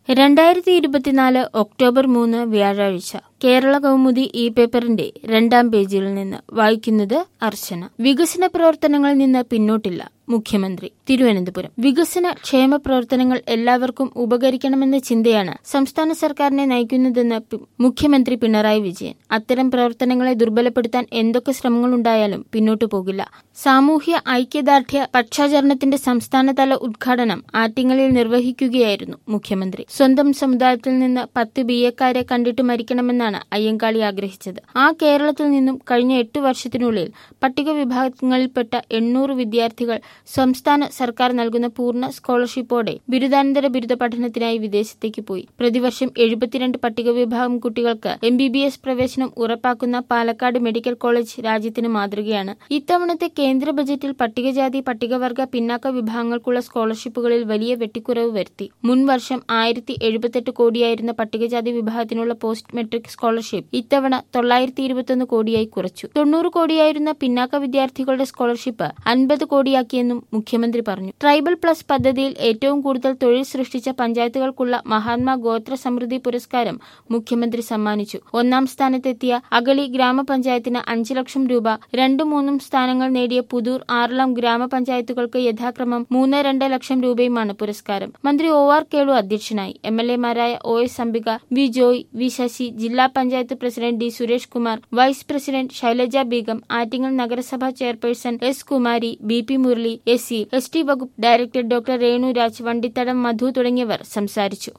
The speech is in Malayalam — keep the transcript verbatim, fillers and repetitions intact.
രണ്ടായിരത്തി ഇരുപത്തിനാല് ഒക്ടോബർ മൂന്ന് വ്യാഴാഴ്ച കേരള കൗമുദി ഇ പേപ്പറിന്റെ രണ്ടാം പേജിൽ നിന്ന് വായിക്കുന്നത് അർച്ചന. വികസന പ്രവർത്തനങ്ങളിൽ നിന്ന് പിന്നോട്ടില്ല മുഖ്യമന്ത്രി. തിരുവനന്തപുരം. വികസന ക്ഷേമ പ്രവർത്തനങ്ങൾ എല്ലാവർക്കും ഉപകരിക്കണമെന്ന ചിന്തയാണ് സംസ്ഥാന സർക്കാരിനെ നയിക്കുന്നതെന്ന് മുഖ്യമന്ത്രി പിണറായി വിജയൻ. അത്തരം പ്രവർത്തനങ്ങളെ ദുർബലപ്പെടുത്താൻ എന്തൊക്കെ ശ്രമങ്ങളുണ്ടായാലും പിന്നോട്ടു പോകില്ല. സാമൂഹ്യ ഐക്യദാർഢ്യ പക്ഷാചരണത്തിന്റെ സംസ്ഥാനതല ഉദ്ഘാടനം ആറ്റിങ്ങലിൽ നിർവഹിക്കുകയായിരുന്നു മുഖ്യമന്ത്രി. സ്വന്തം സമുദായത്തിൽ നിന്ന് പത്ത് ബി എക്കാരെ കണ്ടിട്ട് മരിക്കണമെന്നാണ് അയ്യങ്കാളി ആഗ്രഹിച്ചത്. ആ കേരളത്തിൽ നിന്നും കഴിഞ്ഞ എട്ടു വർഷത്തിനുള്ളിൽ പട്ടിക വിഭാഗങ്ങളിൽപ്പെട്ട എണ്ണൂറ് വിദ്യാർത്ഥികൾ സംസ്ഥാന സർക്കാർ നൽകുന്ന പൂർണ്ണ സ്കോളർഷിപ്പോടെ ബിരുദാനന്തര ബിരുദ പഠനത്തിനായി വിദേശത്തേക്ക് പോയി. പ്രതിവർഷം എഴുപത്തിരണ്ട് പട്ടിക വിഭാഗം കുട്ടികൾക്ക് എം ബി ബി എസ് പ്രവേശനം ഉറപ്പാക്കുന്ന പാലക്കാട് മെഡിക്കൽ കോളേജ് രാജ്യത്തിന് മാതൃകയാണ്. ഇത്തവണത്തെ കേന്ദ്ര ബജറ്റിൽ പട്ടികജാതി പട്ടികവർഗ പിന്നാക്ക വിഭാഗങ്ങൾക്കുള്ള സ്കോളർഷിപ്പുകളിൽ വലിയ വെട്ടിക്കുറവ് വരുത്തി. മുൻ വർഷം ആയിരത്തി എഴുപത്തെട്ട് കോടിയായിരുന്ന പട്ടികജാതി വിഭാഗത്തിനുള്ള പോസ്റ്റ് മെട്രിക് സ്കോളർഷിപ്പ് ഇത്തവണ തൊള്ളായിരത്തി ഇരുപത്തൊന്ന് കോടിയായി കുറച്ചു. തൊണ്ണൂറ് കോടിയായിരുന്ന പിന്നാക്ക വിദ്യാർത്ഥികളുടെ സ്കോളർഷിപ്പ് അൻപത് കോടിയാക്കിയെന്നും മുഖ്യമന്ത്രി പറഞ്ഞു. ട്രൈബൽ പ്ലസ് പദ്ധതിയിൽ ഏറ്റവും കൂടുതൽ തൊഴിൽ സൃഷ്ടിച്ച പഞ്ചായത്തുകൾക്കുള്ള മഹാത്മാ ഗോത്ര സമൃദ്ധി പുരസ്കാരം മുഖ്യമന്ത്രി സമ്മാനിച്ചു. ഒന്നാം സ്ഥാനത്തെത്തിയ അഗളി ഗ്രാമപഞ്ചായത്തിന് അഞ്ച് ലക്ഷം രൂപ, രണ്ടും മൂന്നും സ്ഥാനങ്ങൾ നേടിയ പുതൂർ, ആറളം ഗ്രാമപഞ്ചായത്തുകൾക്ക് യഥാക്രമം മൂന്ന് രണ്ട് ലക്ഷം രൂപയുമാണ് പുരസ്കാരം. മന്ത്രി ഒ ആർ കേളു അധ്യക്ഷനായി. എം എൽ എമാരായ O S Ambika, V Joy, V Sasi, ജില്ലാ panchayat president D Suresh Kumar, vice president Shailaja Beegum, Attingal നഗരസഭാ chairperson S Kumari, B P Murali, S C S T വകുപ്പ് ഡയറക്ടർ ഡോക്ടർ രേണു രാജ്, വണ്ടിത്തടം മധു തുടങ്ങിയവർ സംസാരിച്ചു.